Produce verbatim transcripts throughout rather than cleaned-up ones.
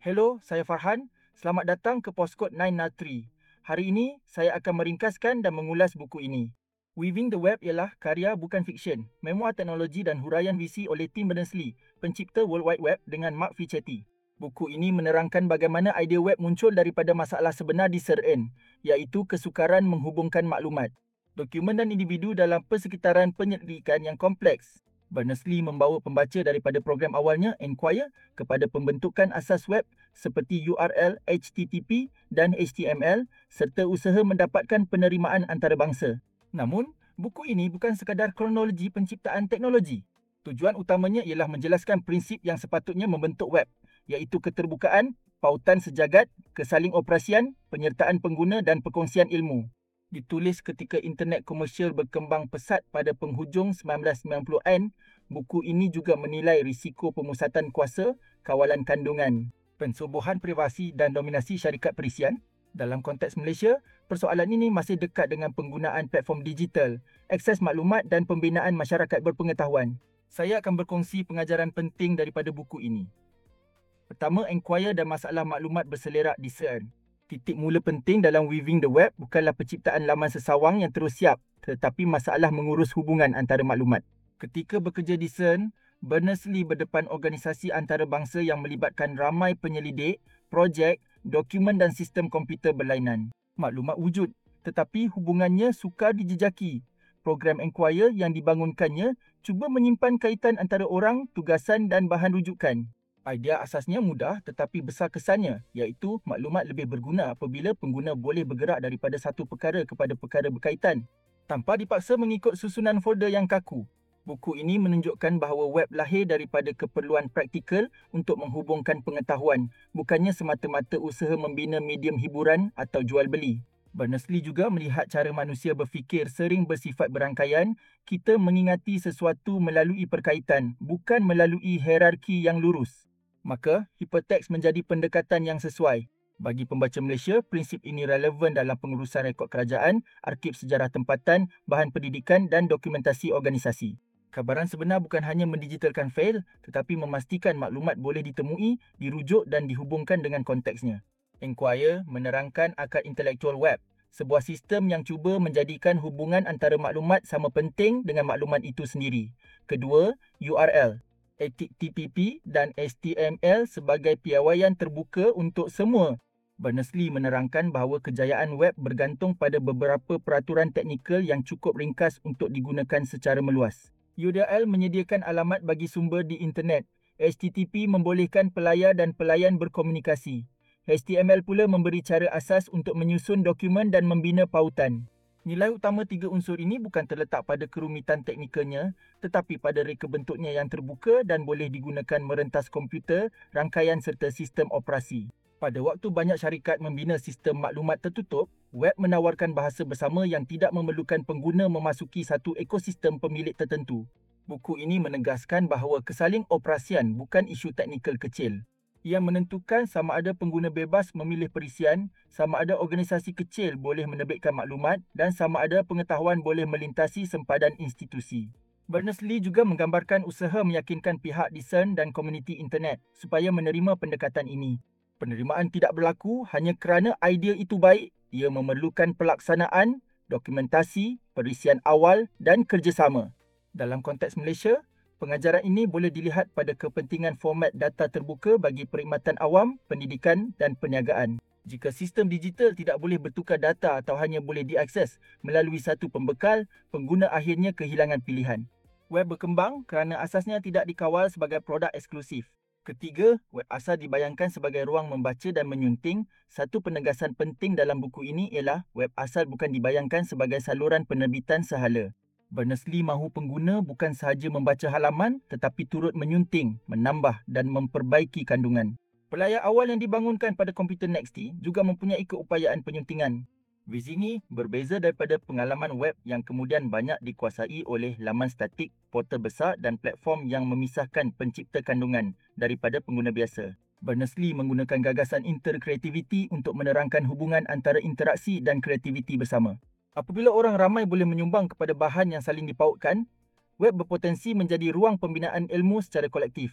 Hello, saya Farhan. Selamat datang ke Postkod sembilan nol tiga. Hari ini, saya akan meringkaskan dan mengulas buku ini. Weaving the Web ialah karya bukan fiksyen, memoir teknologi dan huraian visi oleh Tim Berners-Lee, pencipta World Wide Web dengan Mark Fichetti. Buku ini menerangkan bagaimana idea web muncul daripada masalah sebenar di C E R N, iaitu kesukaran menghubungkan maklumat, dokumen dan individu dalam persekitaran penyelidikan yang kompleks. Berners-Lee membawa pembaca daripada program awalnya Enquire kepada pembentukan asas web seperti U R L, H T T P dan H T M L serta usaha mendapatkan penerimaan antarabangsa. Namun, buku ini bukan sekadar kronologi penciptaan teknologi. Tujuan utamanya ialah menjelaskan prinsip yang sepatutnya membentuk web, iaitu keterbukaan, pautan sejagat, kesaling operasian, penyertaan pengguna dan perkongsian ilmu. Ditulis ketika internet komersial berkembang pesat pada penghujung sembilan belas sembilan puluhan, buku ini juga menilai risiko pemusatan kuasa, kawalan kandungan, pensubuhan privasi dan dominasi syarikat perisian. Dalam konteks Malaysia, persoalan ini masih dekat dengan penggunaan platform digital, akses maklumat dan pembinaan masyarakat berpengetahuan. Saya akan berkongsi pengajaran penting daripada buku ini. Pertama, Enquire dan masalah maklumat berselerak di C E R N. Titik mula penting dalam Weaving the Web bukanlah penciptaan laman sesawang yang terus siap, tetapi masalah mengurus hubungan antara maklumat. Ketika bekerja di C E R N, Berners-Lee berdepan organisasi antarabangsa yang melibatkan ramai penyelidik, projek, dokumen dan sistem komputer berlainan. Maklumat wujud, tetapi hubungannya sukar dijejaki. Program Enquire yang dibangunkannya cuba menyimpan kaitan antara orang, tugasan dan bahan rujukan. Idea asasnya mudah tetapi besar kesannya, iaitu maklumat lebih berguna apabila pengguna boleh bergerak daripada satu perkara kepada perkara berkaitan, tanpa dipaksa mengikut susunan folder yang kaku. Buku ini menunjukkan bahawa web lahir daripada keperluan praktikal untuk menghubungkan pengetahuan, bukannya semata-mata usaha membina medium hiburan atau jual beli. Berners-Lee juga melihat cara manusia berfikir sering bersifat berangkaian, kita mengingati sesuatu melalui perkaitan, bukan melalui hierarki yang lurus. Maka, hiperteks menjadi pendekatan yang sesuai. Bagi pembaca Malaysia, prinsip ini relevan dalam pengurusan rekod kerajaan, arsip sejarah tempatan, bahan pendidikan dan dokumentasi organisasi. Cabaran sebenar bukan hanya mendigitalkan fail, tetapi memastikan maklumat boleh ditemui, dirujuk dan dihubungkan dengan konteksnya. Enquire menerangkan akar intelektual web, sebuah sistem yang cuba menjadikan hubungan antara maklumat sama penting dengan maklumat itu sendiri. Kedua, U R L, H T T P dan H T M L sebagai piawaian terbuka untuk semua. Berners-Lee menerangkan bahawa kejayaan web bergantung pada beberapa peraturan teknikal yang cukup ringkas untuk digunakan secara meluas. U R L menyediakan alamat bagi sumber di internet. H T T P membolehkan pelayar dan pelayan berkomunikasi. H T M L pula memberi cara asas untuk menyusun dokumen dan membina pautan. Nilai utama tiga unsur ini bukan terletak pada kerumitan teknikalnya, tetapi pada reka bentuknya yang terbuka dan boleh digunakan merentas komputer, rangkaian serta sistem operasi. Pada waktu banyak syarikat membina sistem maklumat tertutup, web menawarkan bahasa bersama yang tidak memerlukan pengguna memasuki satu ekosistem pemilik tertentu. Buku ini menegaskan bahawa kesaling operasian bukan isu teknikal kecil. Ia menentukan sama ada pengguna bebas memilih perisian, sama ada organisasi kecil boleh menerbitkan maklumat dan sama ada pengetahuan boleh melintasi sempadan institusi. Berners-Lee juga menggambarkan usaha meyakinkan pihak di C E R N dan komuniti internet supaya menerima pendekatan ini. Penerimaan tidak berlaku hanya kerana idea itu baik, ia memerlukan pelaksanaan, dokumentasi, perisian awal dan kerjasama. Dalam konteks Malaysia, pengajaran ini boleh dilihat pada kepentingan format data terbuka bagi perkhidmatan awam, pendidikan dan perniagaan. Jika sistem digital tidak boleh bertukar data atau hanya boleh diakses melalui satu pembekal, pengguna akhirnya kehilangan pilihan. Web berkembang kerana asasnya tidak dikawal sebagai produk eksklusif. Ketiga, web asal dibayangkan sebagai ruang membaca dan menyunting. Satu penegasan penting dalam buku ini ialah web asal bukan dibayangkan sebagai saluran penerbitan sehala. Berners-Lee mahu pengguna bukan sahaja membaca halaman tetapi turut menyunting, menambah dan memperbaiki kandungan. Pelayar awal yang dibangunkan pada komputer N E X T juga mempunyai keupayaan penyuntingan. Visi ini berbeza daripada pengalaman web yang kemudian banyak dikuasai oleh laman statik, portal besar dan platform yang memisahkan pencipta kandungan daripada pengguna biasa. Berners-Lee menggunakan gagasan interkreativiti untuk menerangkan hubungan antara interaksi dan kreativiti bersama. Apabila orang ramai boleh menyumbang kepada bahan yang saling dipautkan, web berpotensi menjadi ruang pembinaan ilmu secara kolektif.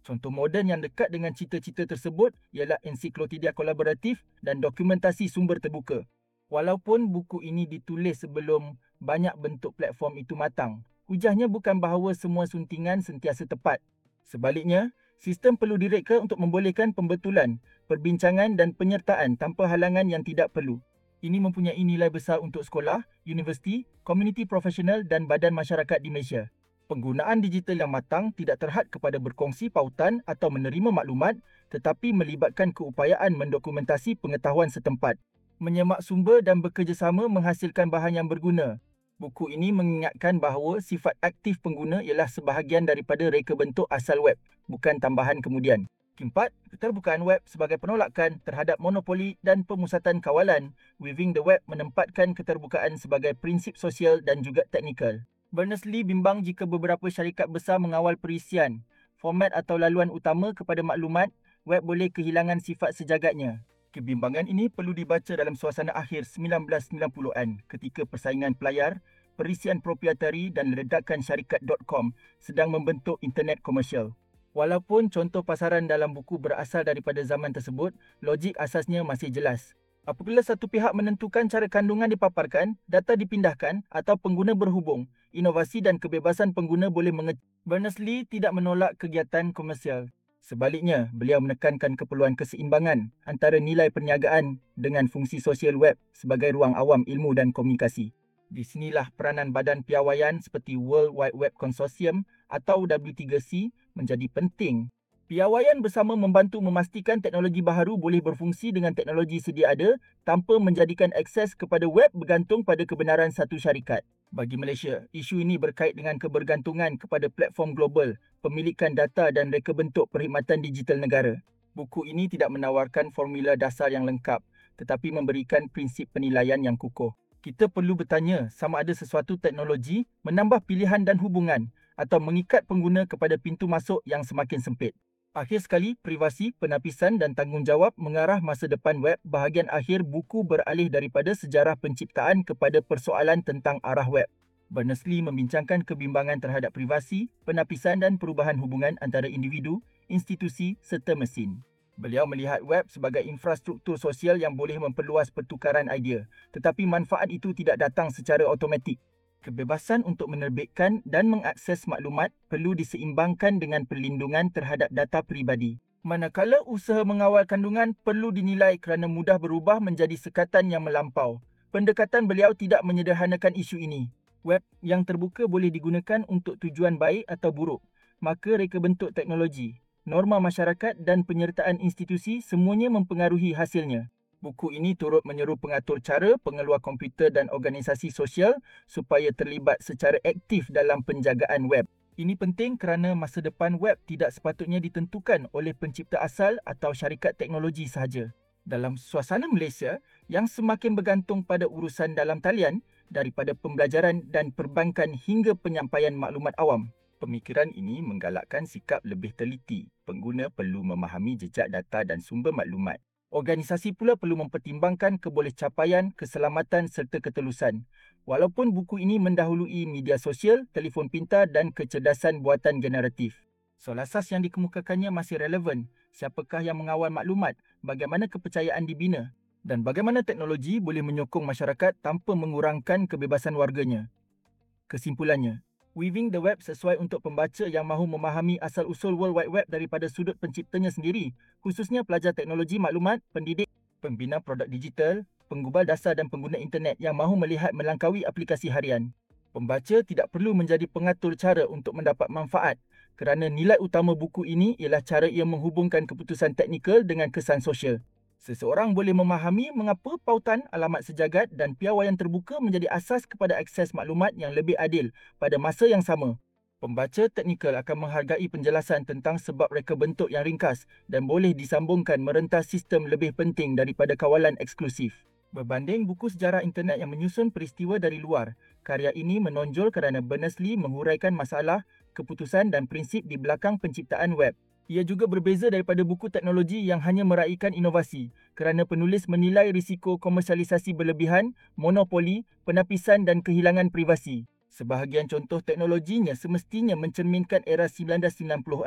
Contoh moden yang dekat dengan cita-cita tersebut ialah ensiklopedia kolaboratif dan dokumentasi sumber terbuka. Walaupun buku ini ditulis sebelum banyak bentuk platform itu matang, hujahnya bukan bahawa semua suntingan sentiasa tepat. Sebaliknya, sistem perlu direka untuk membolehkan pembetulan, perbincangan dan penyertaan tanpa halangan yang tidak perlu. Ini mempunyai nilai besar untuk sekolah, universiti, komuniti profesional dan badan masyarakat di Malaysia. Penggunaan digital yang matang tidak terhad kepada berkongsi pautan atau menerima maklumat, tetapi melibatkan keupayaan mendokumentasi pengetahuan setempat. Menyemak sumber dan bekerjasama menghasilkan bahan yang berguna. Buku ini mengingatkan bahawa sifat aktif pengguna ialah sebahagian daripada reka bentuk asal web, bukan tambahan kemudian. Keempat, keterbukaan web sebagai penolakan terhadap monopoli dan pemusatan kawalan. Weaving the Web menempatkan keterbukaan sebagai prinsip sosial dan juga teknikal. Berners-Lee bimbang jika beberapa syarikat besar mengawal perisian, format atau laluan utama kepada maklumat, web boleh kehilangan sifat sejagatnya. Kebimbangan ini perlu dibaca dalam suasana akhir sembilan belas sembilan puluhan ketika persaingan pelayar, perisian proprietari dan ledakan syarikat .com sedang membentuk internet komersial. Walaupun contoh pasaran dalam buku berasal daripada zaman tersebut, logik asasnya masih jelas. Apabila satu pihak menentukan cara kandungan dipaparkan, data dipindahkan atau pengguna berhubung, inovasi dan kebebasan pengguna boleh menge... Berners-Lee tidak menolak kegiatan komersial. Sebaliknya, beliau menekankan keperluan keseimbangan antara nilai perniagaan dengan fungsi sosial web sebagai ruang awam ilmu dan komunikasi. Di sinilah peranan badan piawaian seperti World Wide Web Consortium atau W tiga C menjadi penting. Piawaian bersama membantu memastikan teknologi baharu boleh berfungsi dengan teknologi sedia ada tanpa menjadikan akses kepada web bergantung pada kebenaran satu syarikat. Bagi Malaysia, isu ini berkait dengan kebergantungan kepada platform global, pemilikan data dan reka bentuk perkhidmatan digital negara. Buku ini tidak menawarkan formula dasar yang lengkap, tetapi memberikan prinsip penilaian yang kukuh. Kita perlu bertanya sama ada sesuatu teknologi menambah pilihan dan hubungan atau mengikat pengguna kepada pintu masuk yang semakin sempit. Akhir sekali, privasi, penapisan dan tanggungjawab mengarah masa depan web. Bahagian akhir buku beralih daripada sejarah penciptaan kepada persoalan tentang arah web. Berners-Lee membincangkan kebimbangan terhadap privasi, penapisan dan perubahan hubungan antara individu, institusi serta mesin. Beliau melihat web sebagai infrastruktur sosial yang boleh memperluas pertukaran idea, tetapi manfaat itu tidak datang secara automatik. Kebebasan untuk menerbitkan dan mengakses maklumat perlu diseimbangkan dengan perlindungan terhadap data peribadi. Manakala usaha mengawal kandungan perlu dinilai kerana mudah berubah menjadi sekatan yang melampau. Pendekatan beliau tidak menyederhanakan isu ini. Web yang terbuka boleh digunakan untuk tujuan baik atau buruk. Maka reka bentuk teknologi, norma masyarakat dan penyertaan institusi semuanya mempengaruhi hasilnya. Buku ini turut menyeru pengatur cara, pengeluar komputer dan organisasi sosial supaya terlibat secara aktif dalam penjagaan web. Ini penting kerana masa depan web tidak sepatutnya ditentukan oleh pencipta asal atau syarikat teknologi sahaja. Dalam suasana Malaysia yang semakin bergantung pada urusan dalam talian daripada pembelajaran dan perbankan hingga penyampaian maklumat awam, pemikiran ini menggalakkan sikap lebih teliti. Pengguna perlu memahami jejak data dan sumber maklumat. Organisasi pula perlu mempertimbangkan kebolehcapaian, keselamatan serta ketelusan. Walaupun buku ini mendahului media sosial, telefon pintar dan kecerdasan buatan generatif. Soal asas yang dikemukakannya masih relevan. Siapakah yang mengawal maklumat? Bagaimana kepercayaan dibina? Dan bagaimana teknologi boleh menyokong masyarakat tanpa mengurangkan kebebasan warganya? Kesimpulannya, Weaving the Web sesuai untuk pembaca yang mahu memahami asal-usul World Wide Web daripada sudut penciptanya sendiri, khususnya pelajar teknologi maklumat, pendidik, pembina produk digital, penggubal dasar dan pengguna internet yang mahu melihat melangkaui aplikasi harian. Pembaca tidak perlu menjadi pengatur cara untuk mendapat manfaat kerana nilai utama buku ini ialah cara ia menghubungkan keputusan teknikal dengan kesan sosial. Seseorang boleh memahami mengapa pautan alamat sejagat dan piawaian terbuka menjadi asas kepada akses maklumat yang lebih adil pada masa yang sama. Pembaca teknikal akan menghargai penjelasan tentang sebab reka bentuk yang ringkas dan boleh disambungkan merentas sistem lebih penting daripada kawalan eksklusif. Berbanding buku sejarah internet yang menyusun peristiwa dari luar, karya ini menonjol kerana Berners-Lee menguraikan masalah, keputusan dan prinsip di belakang penciptaan web. Ia juga berbeza daripada buku teknologi yang hanya meraihkan inovasi kerana penulis menilai risiko komersialisasi berlebihan, monopoli, penapisan dan kehilangan privasi. Sebahagian contoh teknologinya semestinya mencerminkan era sembilan belas sembilan puluhan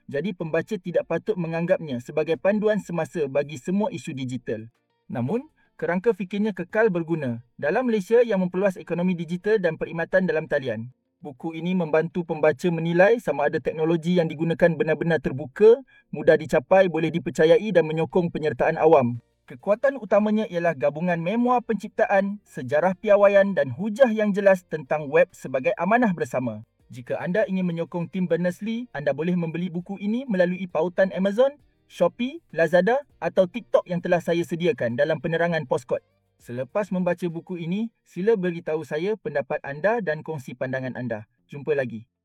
Jadi pembaca tidak patut menganggapnya sebagai panduan semasa bagi semua isu digital. Namun, kerangka fikirnya kekal berguna dalam Malaysia yang memperluas ekonomi digital dan perkhidmatan dalam talian. Buku ini membantu pembaca menilai sama ada teknologi yang digunakan benar-benar terbuka, mudah dicapai, boleh dipercayai dan menyokong penyertaan awam. Kekuatan utamanya ialah gabungan memoir penciptaan, sejarah piawaian dan hujah yang jelas tentang web sebagai amanah bersama. Jika anda ingin menyokong tim Berners-Lee, anda boleh membeli buku ini melalui pautan Amazon, Shopee, Lazada atau TikTok yang telah saya sediakan dalam penerangan Postkod. Selepas membaca buku ini, sila beritahu saya pendapat anda dan kongsi pandangan anda. Jumpa lagi.